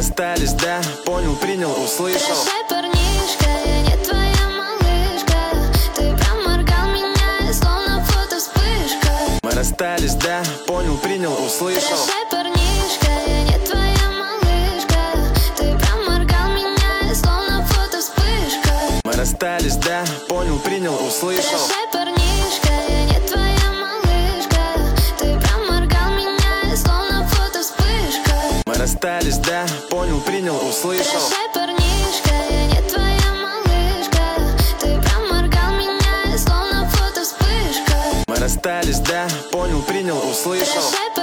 расстались, да, понял, принял, услышал. Прощай, парнишка, я не твоя малышка. Ты проморгал меня, словно фото-вспышка. Мы расстались, да, понял, принял, услышал. Прощай, парнишка, я не твоя малышка. Ты проморгал меня, словно фото-вспышка. Мы расстались, да, понял, принял, услышал. Прощай, парнишка, я не твоя малышка. Ты проморгал меня, словно фото-вспышка. Мы расстались, да, понял, принял, услышал. Прощай, парнишка, я не твоя малышка. Ты проморгал меня, словно фото-вспышка. Мы расстались, да, понял, принял, услышал. Прощай,